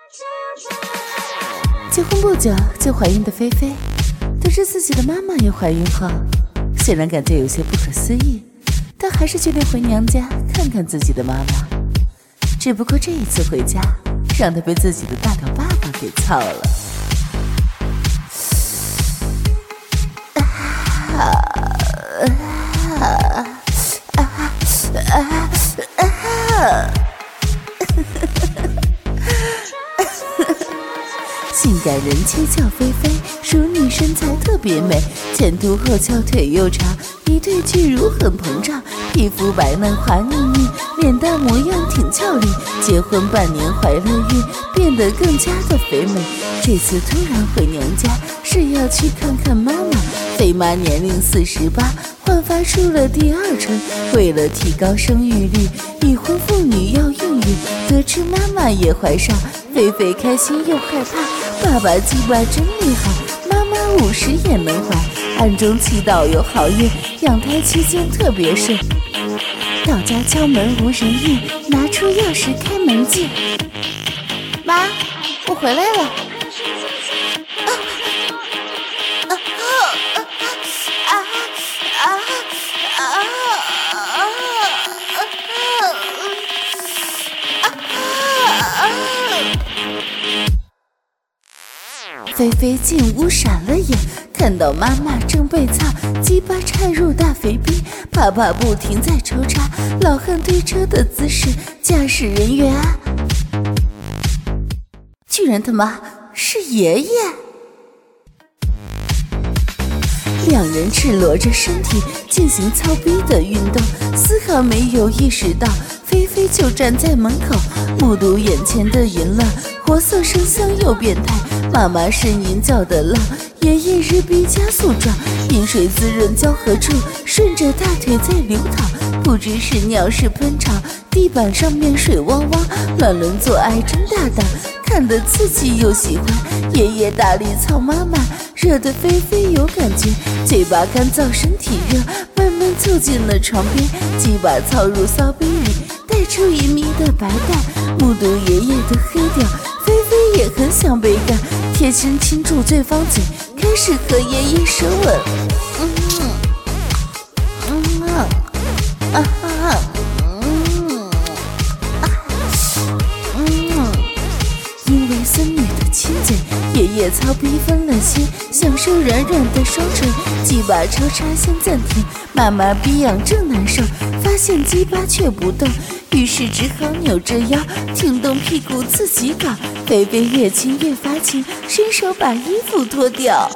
结婚不久就怀孕的菲菲，得知自己的妈妈也怀孕后，虽然感觉有些不可思议，但还是决定回娘家看看自己的妈妈。只不过这一次回家，让她被自己的大屌爸爸给操了。性感人妻叫菲菲，熟女身材特别美，前凸后翘腿又长，一对巨乳很膨胀，皮肤白嫩滑腻腻，脸蛋模样挺俏丽。结婚半年怀了孕，变得更加的肥美。这次突然回娘家，是要去看看妈妈。菲妈年龄48，焕发出了第二春。为了提高生育率，已婚妇女要孕育。得知妈妈也怀上，菲菲开心又害怕。爸爸鸡巴真厉害，妈妈50也能怀。暗中祈祷有好运，养胎期间特别顺。到家敲门无人应，拿出钥匙开门进。妈，我回来了。菲菲进屋闪了眼，看到妈妈正被操，鸡巴插入大肥逼，啪啪不停在抽插，老汉推车的姿势，驾驶人员啊，居然他妈是爷爷！两人赤裸着身体进行操逼的运动，丝毫没有意识到菲菲就站在门口，目睹眼前的淫乱，活色生香又变态。妈妈呻吟叫得浪，爷爷日逼加速撞，饮水滋润交合处，顺着大腿在流淌，不知是尿是喷肠，地板上面水汪汪，乱伦做爱真大胆，看得刺激又喜欢。爷爷大力操妈妈，热得菲菲有感觉，嘴巴干燥身体热，慢慢凑近了床边，鸡巴操入骚逼里，带出1米的白带，目睹爷爷的黑屌，菲菲也很想被干，贴身亲住对方嘴，开始和爷爷舌吻。因为孙女的亲嘴，爷爷操逼分了心，享受软软的双唇，鸡巴抽插先暂停。妈妈逼痒正难受，发现鸡巴却不动，于是只好扭着腰，挺动屁股自己搞。菲菲越亲越发情，伸手把衣服脱掉，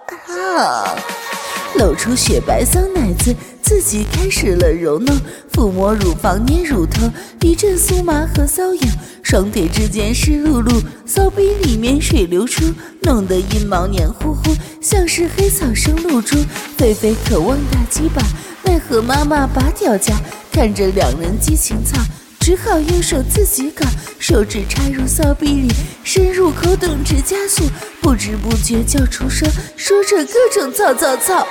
露出雪白骚奶子，自己开始了揉弄，抚摸乳房捏乳头，一阵酥麻和瘙痒，双腿之间湿漉漉，骚逼里面水流出，弄得阴毛黏糊糊，像是黑草生露珠。菲菲渴望大鸡巴，奈何妈妈拔屌夹，看着两人激情操，只好用手自己搞，手指插入骚逼里，深入口等直加速，不知不觉叫出声，说着各种操操操。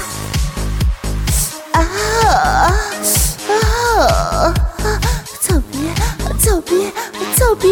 操逼操逼操逼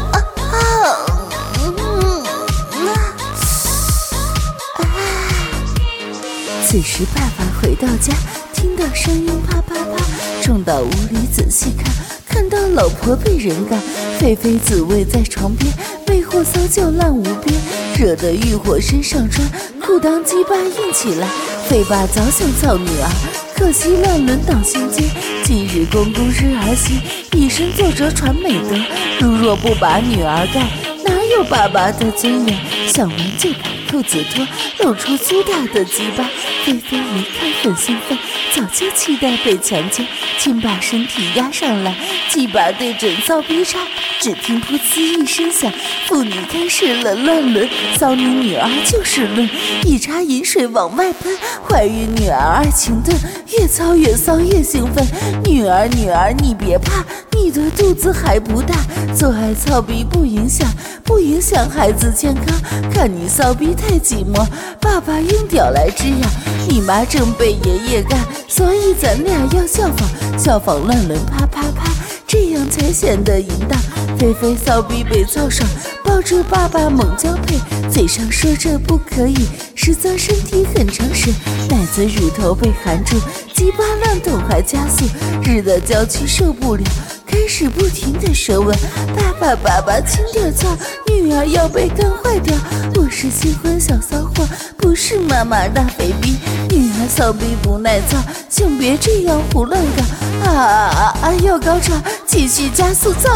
此时爸爸回到家，听到声音啪啪啪，冲到屋里仔细看，看到老婆被人干，菲菲自慰在床边，魅惑骚叫浪无边，惹得欲火身上穿，裤裆鸡巴硬起来。菲爸早想操女儿，可惜乱伦挡心间，今日公公日儿媳，以身作则传美德，如若不把女儿干，哪有爸爸的尊严？想完就把裤子脱，露出粗大的鸡巴。菲菲一看很兴奋，早就期待被强奸，请把身体压上来，鸡巴对准骚逼插，只听噗呲一声响，妇女开始了乱伦，骚你女儿就是论，一插饮水往外喷，怀孕女儿爱情炖，越操越骚越兴奋，女儿你别怕，你的肚子还不大，做爱操逼不影响孩子健康，看你骚逼太寂寞，爸爸用屌来滋养，你妈正被爷爷干，所以咱俩要效仿乱伦啪啪啪，这样才显得淫荡。 菲菲骚逼被操爽，抱住爸爸猛交配，嘴上说着不可以，实则身体很诚实。奶子乳头被含住，鸡巴乱动还加速，日的娇躯受不了，开始不停的舌吻。爸爸轻点操，女儿要被干坏掉。我是新婚小骚货，不是妈妈大肥逼，女儿骚逼不耐操，请别这样胡乱搞。要高潮，继续加速，操！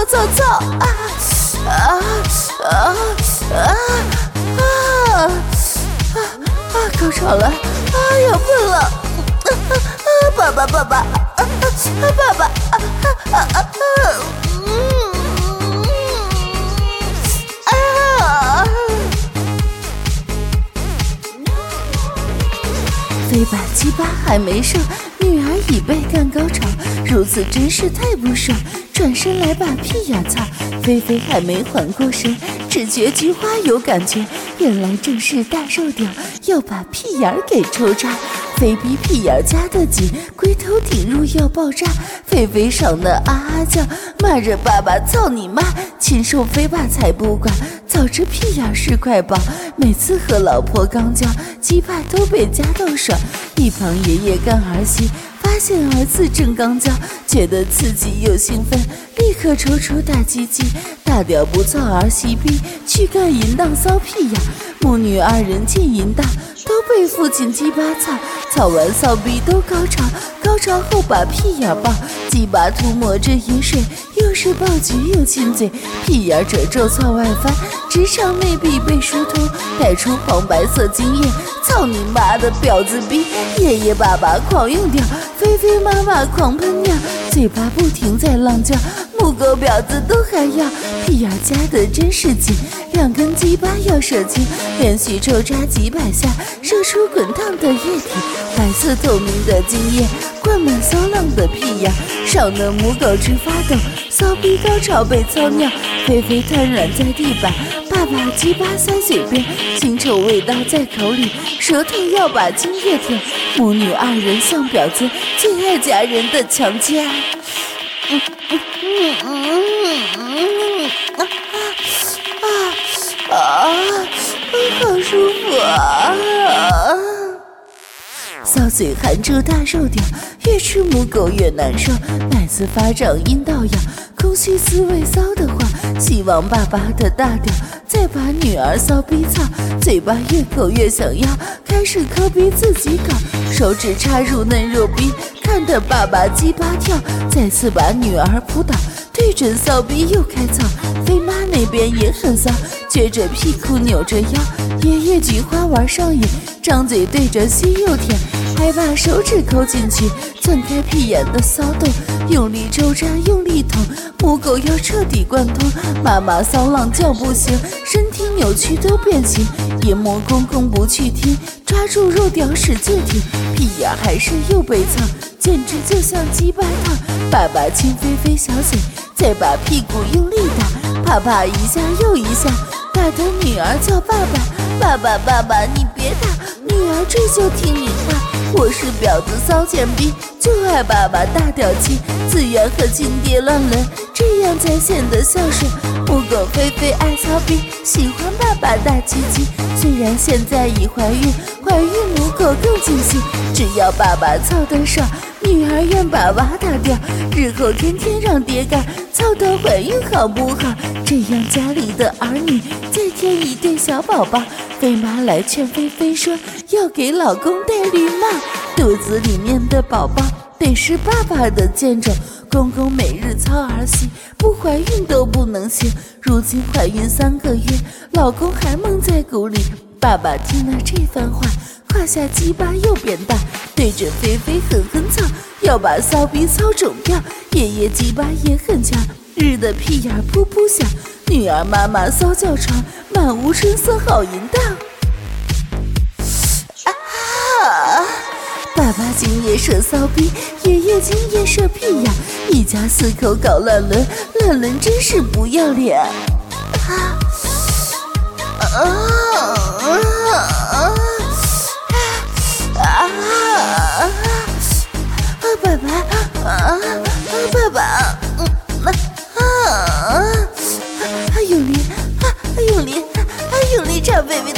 高潮了，要喷了！爸爸！非把鸡巴还没上，女儿已被干高潮，如此真是太不爽。转身来把屁眼擦，菲菲还没缓过神，只觉菊花有感觉，原来正是大肉屌要把屁眼给抽扎。菲比屁眼夹得紧，龟头顶入要爆炸，菲菲爽得叫，骂着爸爸操你妈，禽兽非爸才不管，早知屁眼是块宝，每次和老婆刚交，鸡巴都被夹到爽。一旁爷爷干儿媳发现儿子正刚交，觉得刺激又兴奋，立刻抽出大鸡鸡，大屌不操儿媳逼，去干淫荡骚屁眼。母女二人见淫荡，都被父亲鸡巴操完骚逼都高潮，高潮后把屁眼抱，鸡巴涂抹着饮水，又是爆菊又亲嘴，屁眼褶皱操外翻，直肠内壁被疏通，带出黄白色精液，操你妈的婊子逼！爷爷爸爸狂用掉，菲菲妈妈狂喷尿，嘴巴不停在浪叫，母狗婊子都还要，屁眼夹得真是紧，两根鸡巴要射精，连续抽扎几百下，射出滚烫的液体，白色透明的精液灌满骚浪的屁眼，少的母狗直发抖，骚逼高潮被操尿，菲菲瘫软在地板，爸爸鸡巴塞嘴边，腥臭味道在口里，舌头要把精液舔，母女二人像婊子，最爱夹人的强奸。好舒服啊！骚嘴含住大肉屌，越吃母狗越难受，奶子发胀阴道痒，空虚思维骚的话，希望爸爸的大屌再把女儿骚逼操，嘴巴越口越想要，开始抠鼻自己搞，手指插入嫩肉逼，看得爸爸鸡巴跳，再次把女儿扑倒，对准骚逼又开操，飞妈那边也很骚，撅着屁股扭着腰，爷爷菊花玩上瘾，张嘴对着心又舔，还把手指抠进去，钻开屁眼的骚洞，用力抽扎用力捅，母狗要彻底贯通，妈妈骚浪叫不行，身体扭曲都变形，夜魔公公不去听，抓住肉屌使劲挺，屁眼还是又被操，简直就像鸡巴烫，爸爸亲菲菲小嘴，再把屁股用力打，啪啪一下又一下，打得女儿叫爸爸你别打，女儿这就听你话，我是婊子骚贱逼，就爱爸爸大屌气，自愿和亲爹乱伦，这样才显得孝顺。母狗菲菲爱骚逼，喜欢爸爸大鸡鸡，虽然现在已怀孕母狗更尽兴，只要爸爸操得爽，女儿愿把娃打掉，日后天天让爹干，操到怀孕好不好？这样家里的儿女再添一对小宝宝。菲妈来劝菲菲说，要给老公戴绿帽，肚子里面的宝宝得是爸爸的贱种，公公每日操儿媳，不怀孕都不能行。如今怀孕3个月，老公还蒙在鼓里。爸爸听了这番话，胯下鸡巴又变大，对着菲菲狠狠操，要把骚逼操肿掉。爷爷鸡巴也很强，日的屁眼噗噗响，女儿妈妈骚叫床，满屋春色好淫荡。爸爸今夜射骚逼，爷爷今夜射屁眼，一家4口搞乱伦真是不要脸。爸爸， 用力用力用力插菲菲